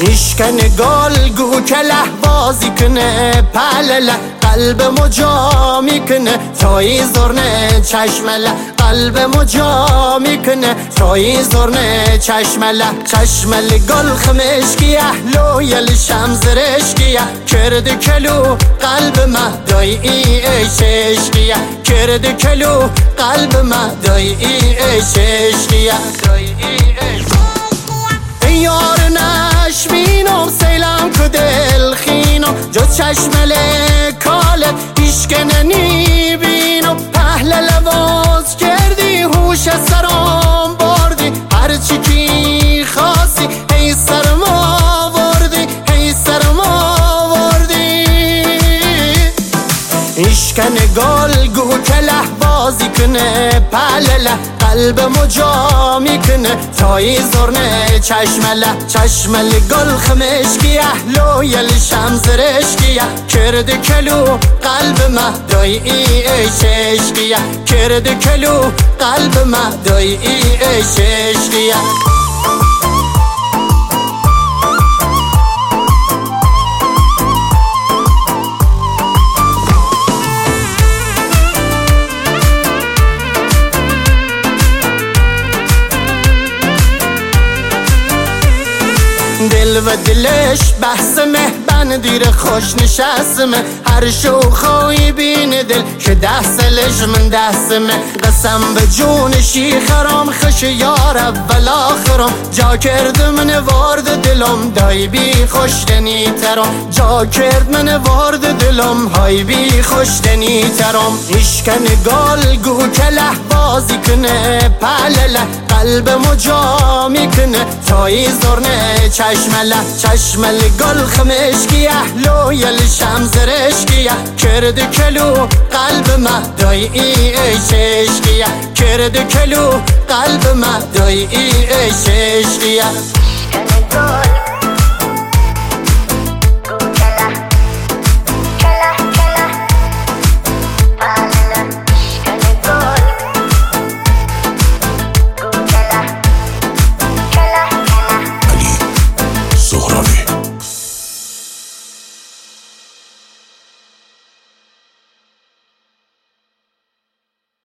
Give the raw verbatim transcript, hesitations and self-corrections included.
ایشکن گل گو که لحبازی کنه پلله قلب مجا میکنه تایی زرنه چشمله قلب مجا میکنه تایی زرنه چشمله چشمله گل خمشکیه لویل شمزرشکیه کرد کلو قلب مهدای ای عشقیه کرد کلو قلب مهدای ای عشقیه یار نشبینم سیلم که دل خینم جز چشمل کالت ایشکن نیبینم پهل لواز کردی هوش سرام بردی هرچی کی خواستی هی سرم آوردی هی سرم آوردی ایشکن گل گو که لحبازی کنه پلله قلب مجا میکنه تایی زرنه چشمله چشمله گل خمشکیه لویل شمزرشکیه کرد کلو قلب مهدای ای عشقیه کرد کلو قلب مهدای ای عشقیه دل و دلش بحثمه بن دیر خوش نشستمه هر شوخوی بین دل که ده سلش من دستمه قسم به جون شیخرام خش یار اول آخرم جا کرد من وارد دلم دای بی خوشتنی ترم جا کرد من وارد دلم های بی خوشتنی ترم ایشکن گل گو که لحبازی کنه پلله قلب مجا میکنه تایی زرنه چشمله چشمله گل خمشکیه لویل شمزرشکیه کرد کلو قلب مهدای ای عشقیه کرد کلو قلب مهدای ای عشقیه